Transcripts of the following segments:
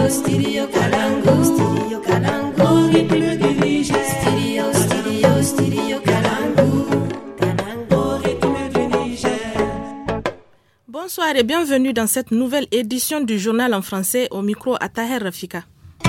Bonsoir et bienvenue dans cette nouvelle édition du journal en français au micro à Taher Rafika.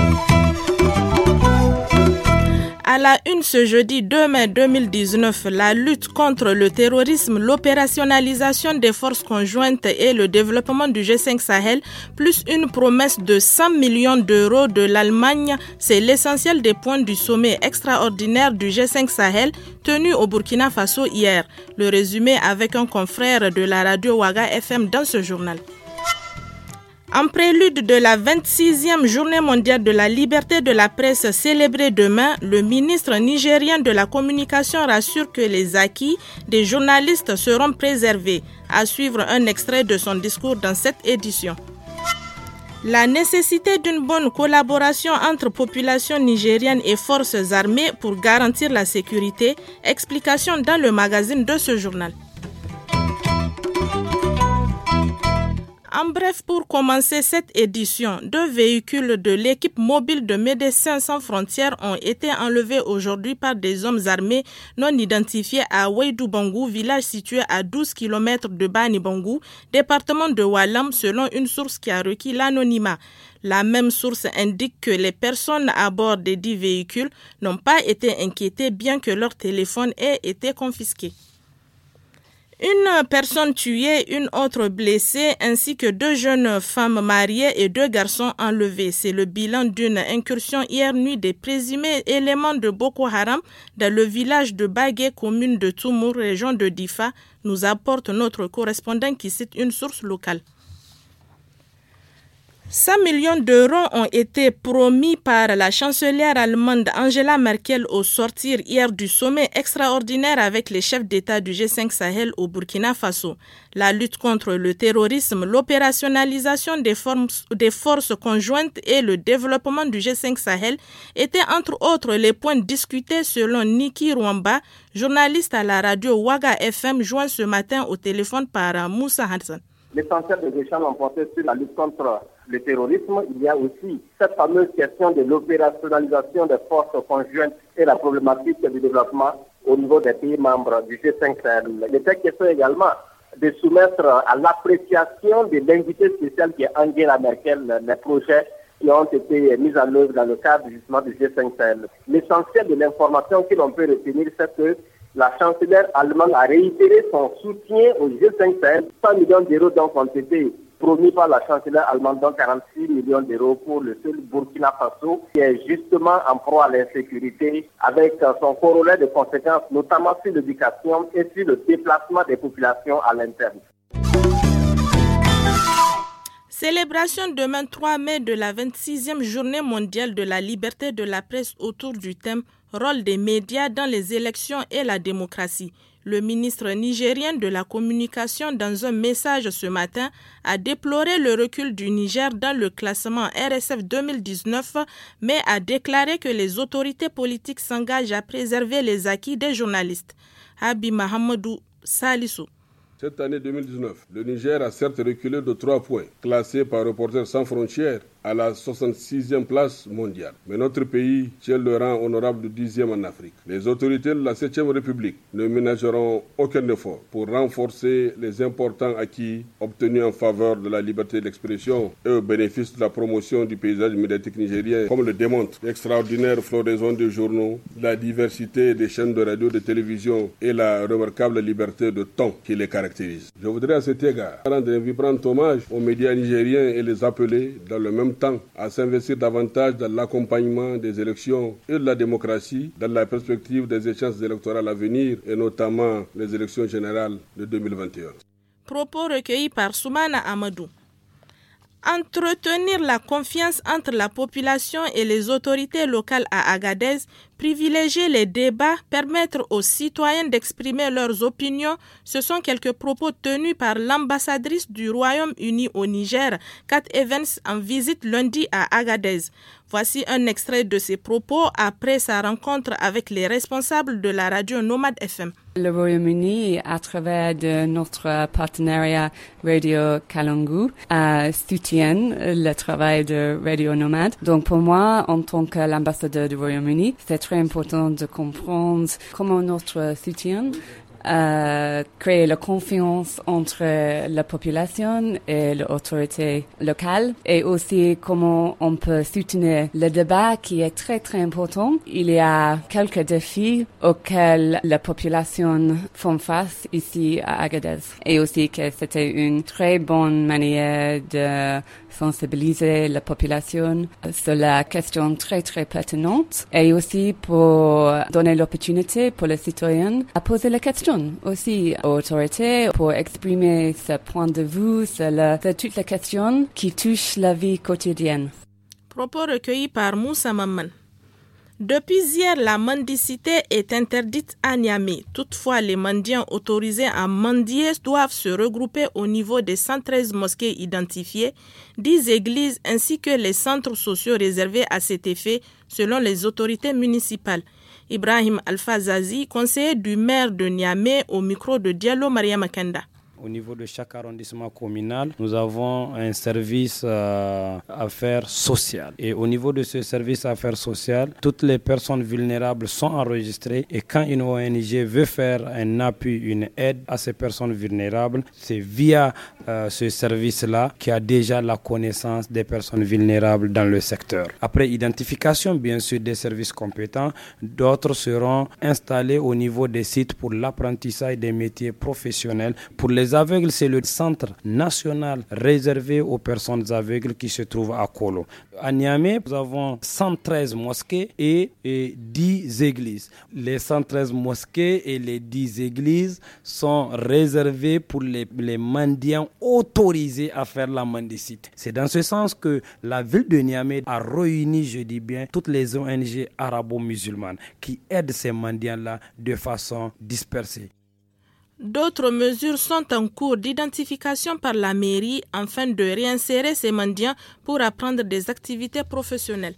À la une ce jeudi 2 mai 2019, la lutte contre le terrorisme, l'opérationnalisation des forces conjointes et le développement du G5 Sahel, plus une promesse de 100 millions d'euros de l'Allemagne, c'est l'essentiel des points du sommet extraordinaire du G5 Sahel tenu au Burkina Faso hier. Le résumé avec un confrère de la radio Ouaga FM dans ce journal. En prélude de la 26e journée mondiale de la liberté de la presse célébrée demain, le ministre nigérien de la communication rassure que les acquis des journalistes seront préservés. À suivre un extrait de son discours dans cette édition. La nécessité d'une bonne collaboration entre population nigérienne et forces armées pour garantir la sécurité, explication dans le magazine de ce journal. En bref, pour commencer cette édition, 2 véhicules de l'équipe mobile de Médecins sans frontières ont été enlevés aujourd'hui par des hommes armés non identifiés à Ouédoubangou, village situé à 12 km de Banibangou, département de Oualam, selon une source qui a requis l'anonymat. La même source indique que les personnes à bord des 10 véhicules n'ont pas été inquiétées bien que leur téléphone ait été confisqué. Une personne tuée, une autre blessée, ainsi que 2 jeunes femmes mariées et 2 garçons enlevés. C'est le bilan d'une incursion hier nuit des présumés éléments de Boko Haram dans le village de Bagué, commune de Toumour, région de Difa, nous apporte notre correspondant qui cite une source locale. 100 millions d'euros ont été promis par la chancelière allemande Angela Merkel au sortir hier du sommet extraordinaire avec les chefs d'État du G5 Sahel au Burkina Faso. La lutte contre le terrorisme, l'opérationnalisation des forces conjointes et le développement du G5 Sahel étaient entre autres les points discutés selon Niki Rwamba, journaliste à la radio Ouaga FM, joint ce matin au téléphone par Moussa Hassan. L'essentiel des échanges ont porté sur la lutte contre le terrorisme. Il y a aussi cette fameuse question de l'opérationnalisation des forces conjointes et la problématique du développement au niveau des pays membres du G5 Sahel. Il était question également de soumettre à l'appréciation de l'invité spécial qui est Angela Merkel les projets qui ont été mis en œuvre dans le cadre justement du G5 Sahel. L'essentiel de l'information que l'on peut retenir, c'est que la chancelière allemande a réitéré son soutien au G5 Sahel. 100 millions d'euros donc ont été promis par la chancelière allemande, donc 46 millions d'euros pour le seul Burkina Faso, qui est justement en proie à l'insécurité, avec son corollaire de conséquences, notamment sur l'éducation et sur le déplacement des populations à l'interne. Célébration demain 3 mai de la 26e journée mondiale de la liberté de la presse autour du thème « Rôle des médias dans les élections et la démocratie ». Le ministre nigérien de la communication, dans un message ce matin, a déploré le recul du Niger dans le classement RSF 2019, mais a déclaré que les autorités politiques s'engagent à préserver les acquis des journalistes. Abi Mahamadou Salissou. Cette année 2019, le Niger a certes reculé de 3 points, classé par Reporters sans frontières à la 66e place mondiale. Mais notre pays tient le rang honorable du 10e en Afrique. Les autorités de la 7e République ne ménageront aucun effort pour renforcer les importants acquis obtenus en faveur de la liberté d'expression et au bénéfice de la promotion du paysage médiatique nigérien, comme le démontre l'extraordinaire floraison des journaux, la diversité des chaînes de radio et de télévision et la remarquable liberté de ton qui les caractérise. Je voudrais à cet égard rendre un vibrant hommage aux médias nigériens et les appeler dans le même temps à s'investir davantage dans l'accompagnement des élections et de la démocratie dans la perspective des échéances électorales à venir et notamment les élections générales de 2021. Propos recueillis par Soumana Amadou. Entretenir la confiance entre la population et les autorités locales à Agadez, Privilégier les débats, permettre aux citoyens d'exprimer leurs opinions, ce sont quelques propos tenus par l'ambassadrice du Royaume-Uni au Niger, Kat Evans, en visite lundi à Agadez. Voici un extrait de ses propos après sa rencontre avec les responsables de la radio Nomad FM. Le Royaume-Uni, à travers de notre partenariat Radio Kalangu, soutient le travail de Radio Nomad. Donc pour moi, en tant que l'ambassadeur du Royaume-Uni, c'est très important de comprendre comment notre soutien créer la confiance entre la population et l'autorité locale et aussi comment on peut soutenir le débat qui est très très important. Il y a quelques défis auxquels la population font face ici à Agadez et aussi que c'était une très bonne manière de sensibiliser la population sur la question très très pertinente et aussi pour donner l'opportunité pour les citoyens à poser la question aussi aux autorités pour exprimer ce point de vue sur toutes les questions qui touchent la vie quotidienne. Propos recueillis par Moussa Mamman. Depuis hier, la mendicité est interdite à Niamey. Toutefois, les mendiants autorisés à mendier doivent se regrouper au niveau des 113 mosquées identifiées, 10 églises ainsi que les centres sociaux réservés à cet effet, selon les autorités municipales. Ibrahim Alfazazi, conseiller du maire de Niamey, au micro de Diallo Maria Makanda. Au niveau de chaque arrondissement communal, nous avons un service affaires sociales. Et au niveau de ce service affaires sociales, toutes les personnes vulnérables sont enregistrées. Et quand une ONG veut faire un appui, une aide à ces personnes vulnérables, c'est via ce service-là qui a déjà la connaissance des personnes vulnérables dans le secteur. Après identification, bien sûr, des services compétents, d'autres seront installés au niveau des sites pour l'apprentissage des métiers professionnels. Pour les aveugles, c'est le centre national réservé aux personnes aveugles qui se trouve à Kolo. À Niamey, nous avons 113 mosquées et 10 églises. Les 113 mosquées et les 10 églises sont réservées pour les mendiants autorisés à faire la mendicité. C'est dans ce sens que la ville de Niamey a réuni, je dis bien, toutes les ONG arabo-musulmanes qui aident ces mendiants-là de façon dispersée. D'autres mesures sont en cours d'identification par la mairie afin de réinsérer ces mendiants pour apprendre des activités professionnelles.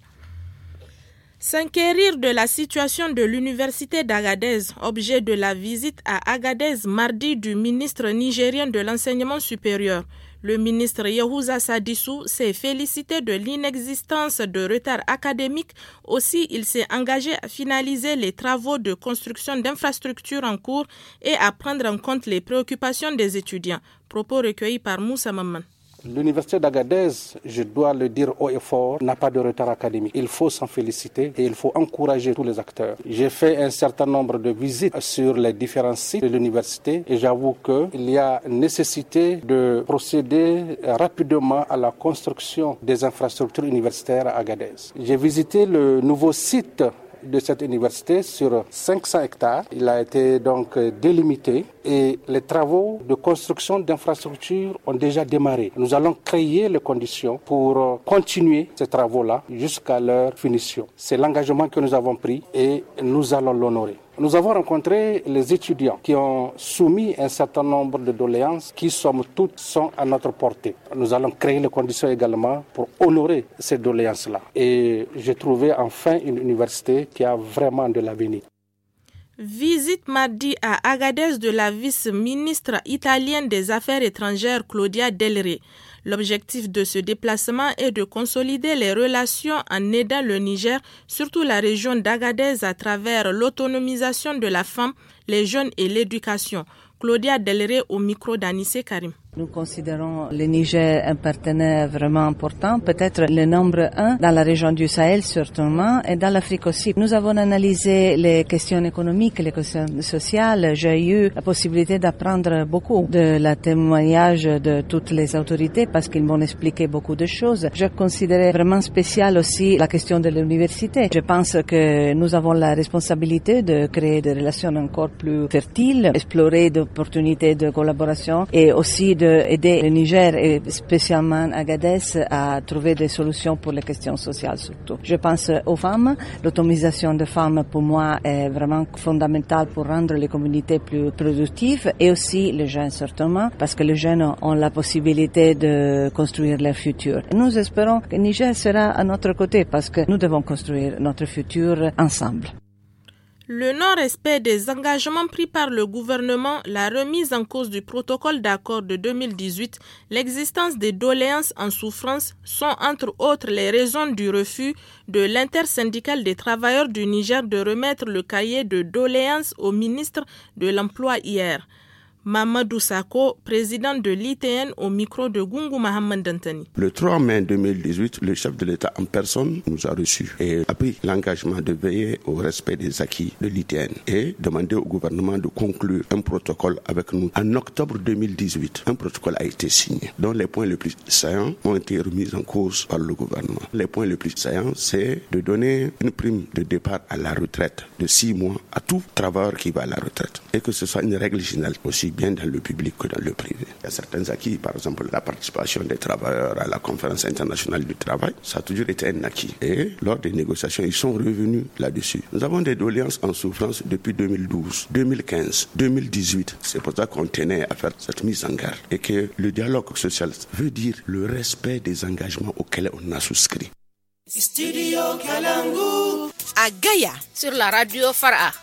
S'inquérir de la situation de l'université d'Agadez, objet de la visite à Agadez mardi du ministre nigérien de l'enseignement supérieur. Le ministre Yehouza Sadissou s'est félicité de l'inexistence de retard académique. Aussi, il s'est engagé à finaliser les travaux de construction d'infrastructures en cours et à prendre en compte les préoccupations des étudiants. Propos recueillis par Moussa Mamman. L'université d'Agadez, je dois le dire haut et fort, n'a pas de retard académique. Il faut s'en féliciter et il faut encourager tous les acteurs. J'ai fait un certain nombre de visites sur les différents sites de l'université et j'avoue qu'il y a nécessité de procéder rapidement à la construction des infrastructures universitaires à Agadez. J'ai visité le nouveau site de cette université sur 500 hectares. Il a été donc délimité et les travaux de construction d'infrastructures ont déjà démarré. Nous allons créer les conditions pour continuer ces travaux-là jusqu'à leur finition. C'est l'engagement que nous avons pris et nous allons l'honorer. Nous avons rencontré les étudiants qui ont soumis un certain nombre de doléances qui, somme toute, sont à notre portée. Nous allons créer les conditions également pour honorer ces doléances-là. Et j'ai trouvé enfin une université qui a vraiment de l'avenir. Visite mardi à Agadez de la vice-ministre italienne des Affaires étrangères Claudia Del Re. L'objectif de ce déplacement est de consolider les relations en aidant le Niger, surtout la région d'Agadez, à travers l'autonomisation de la femme, les jeunes et l'éducation. Claudia Del Re au micro d'Anissé Karim. Nous considérons le Niger un partenaire vraiment important, peut-être le nombre 1 dans la région du Sahel certainement et dans l'Afrique aussi. Nous avons analysé les questions économiques, les questions sociales. J'ai eu la possibilité d'apprendre beaucoup de la témoignage de toutes les autorités parce qu'ils m'ont expliqué beaucoup de choses. Je considérais vraiment spécial aussi la question de l'université. Je pense que nous avons la responsabilité de créer des relations encore plus fertiles, explorer d'opportunités de collaboration et aussi d'aider le Niger et spécialement Agadez à trouver des solutions pour les questions sociales surtout. Je pense aux femmes. L'autonomisation des femmes pour moi est vraiment fondamentale pour rendre les communautés plus productives et aussi les jeunes certainement parce que les jeunes ont la possibilité de construire leur futur. Nous espérons que le Niger sera à notre côté parce que nous devons construire notre futur ensemble. Le non-respect des engagements pris par le gouvernement, la remise en cause du protocole d'accord de 2018, l'existence des doléances en souffrance sont entre autres les raisons du refus de l'intersyndicale des travailleurs du Niger de remettre le cahier de doléances au ministre de l'Emploi hier. Mamadou Sako, président de l'ITN au micro de Gungu Mohamed Dantani. Le 3 mai 2018, le chef de l'État en personne nous a reçus et a pris l'engagement de veiller au respect des acquis de l'ITN et demandé au gouvernement de conclure un protocole avec nous. En octobre 2018, un protocole a été signé dont les points les plus saillants ont été remis en cause par le gouvernement. Les points les plus saillants, c'est de donner une prime de départ à la retraite de 6 mois à tout travailleur qui va à la retraite et que ce soit une règle générale aussi bien dans le public que dans le privé. Il y a certains acquis, par exemple la participation des travailleurs à la conférence internationale du travail, ça a toujours été un acquis. Et lors des négociations, ils sont revenus là-dessus. Nous avons des doléances en souffrance depuis 2012, 2015, 2018. C'est pour ça qu'on tenait à faire cette mise en garde et que le dialogue social veut dire le respect des engagements auxquels on a souscrit. Studio Kalangu à Gaïa sur la radio Fara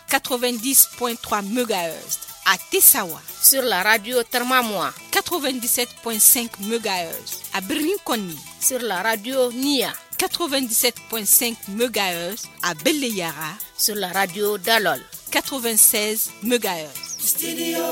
90.3 MHz. À Tessawa sur la radio Termamoa 97.5 MHz. À Birninkoni sur la radio Nia 97.5 MHz. À Beleyara sur la radio Dalol 96 MHz. Studio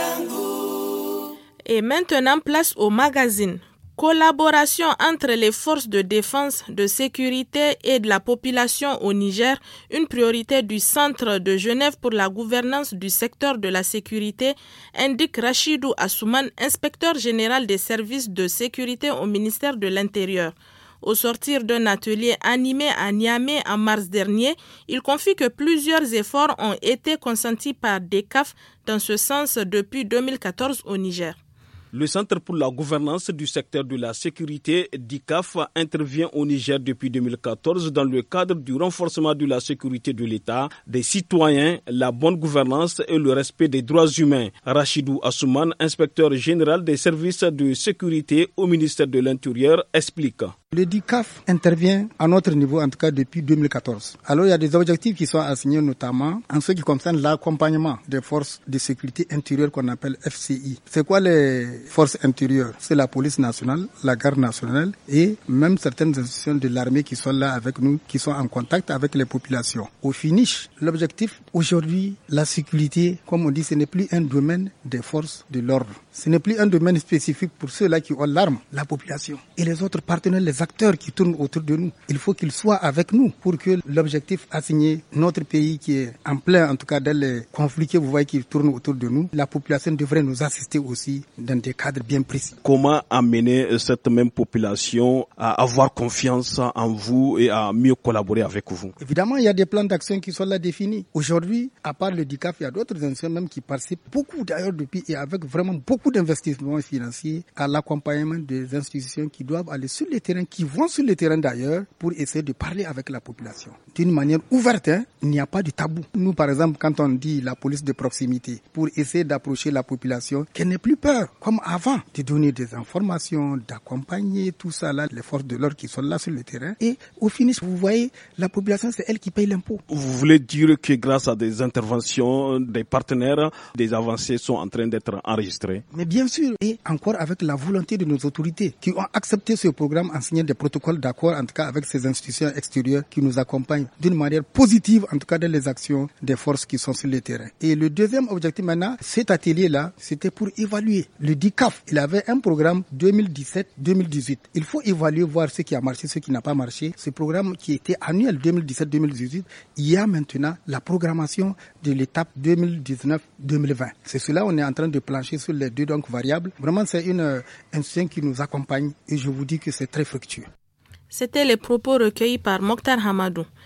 Kalangu. Et maintenant, place au magazine. Collaboration entre les forces de défense, de sécurité et de la population au Niger, une priorité du Centre de Genève pour la gouvernance du secteur de la sécurité, indique Rachidou Assouman, inspecteur général des services de sécurité au ministère de l'Intérieur. Au sortir d'un atelier animé à Niamey en mars dernier, il confie que plusieurs efforts ont été consentis par DECAF dans ce sens depuis 2014 au Niger. Le Centre pour la gouvernance du secteur de la sécurité, DICAF, intervient au Niger depuis 2014 dans le cadre du renforcement de la sécurité de l'État, des citoyens, la bonne gouvernance et le respect des droits humains. Rachidou Assouman, inspecteur général des services de sécurité au ministère de l'Intérieur, explique. Le DICAF intervient à notre niveau, en tout cas depuis 2014. Alors il y a des objectifs qui sont assignés notamment en ce qui concerne l'accompagnement des forces de sécurité intérieure qu'on appelle FCI. C'est quoi les forces intérieures? C'est la police nationale, la garde nationale et même certaines institutions de l'armée qui sont là avec nous, qui sont en contact avec les populations. Au finish, l'objectif aujourd'hui, la sécurité, comme on dit, ce n'est plus un domaine des forces de l'ordre. Ce n'est plus un domaine spécifique pour ceux-là qui ont l'arme, la population et les autres partenaires, les acteurs qui tournent autour de nous. Il faut qu'ils soient avec nous pour que l'objectif assigné, notre pays qui est en plein, en tout cas dans les conflits que vous voyez qui tournent autour de nous, la population devrait nous assister aussi dans des cadres bien précis. Comment amener cette même population à avoir confiance en vous et à mieux collaborer avec vous? Évidemment, il y a des plans d'action qui sont là définis. Aujourd'hui, à part le DICAF, il y a d'autres institutions même qui participent beaucoup d'ailleurs depuis et avec vraiment beaucoup d'investissements financiers à l'accompagnement des institutions qui doivent aller sur le terrain, qui vont sur le terrain d'ailleurs pour essayer de parler avec la population. D'une manière ouverte, il n'y a pas de tabou. Nous, par exemple, quand on dit la police de proximité, pour essayer d'approcher la population, qu'elle n'ait plus peur, comme avant, de donner des informations, d'accompagner tout ça là, les forces de l'ordre qui sont là sur le terrain. Et au finish, vous voyez, la population, c'est elle qui paye l'impôt. Vous voulez dire que grâce à des interventions des partenaires, des avancées sont en train d'être enregistrées? Mais bien sûr, et encore avec la volonté de nos autorités qui ont accepté ce programme en signant des protocoles d'accord, en tout cas avec ces institutions extérieures qui nous accompagnent d'une manière positive, en tout cas dans les actions des forces qui sont sur le terrain. Et le deuxième objectif maintenant, cet atelier-là, c'était pour évaluer. Le DICAF, il avait un programme 2017-2018. Il faut évaluer, voir ce qui a marché, ce qui n'a pas marché. Ce programme qui était annuel 2017-2018, il y a maintenant la programmation de l'étape 2019-2020. C'est cela, on est en train de plancher sur les deux donc variables. Vraiment, c'est une institution qui nous accompagne et je vous dis que c'est très fructueux. C'était les propos recueillis par Mokhtar Hamadou.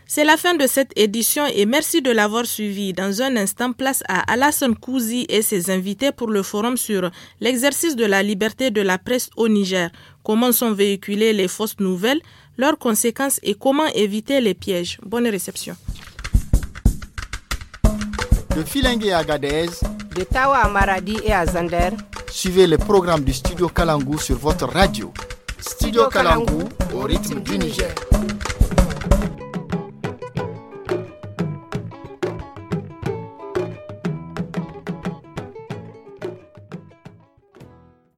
C'est la fin de cette édition et merci de l'avoir suivi. Dans un instant, place à Alassane Kouzi et ses invités pour le forum sur l'exercice de la liberté de la presse au Niger. Comment sont véhiculées les fausses nouvelles, leurs conséquences et comment éviter les pièges. Bonne réception. De Filengue à Agadez, de Tawa à Maradi et à Zander. Suivez le programme du Studio Kalangu sur votre radio. Studio Kalangu au rythme du Niger.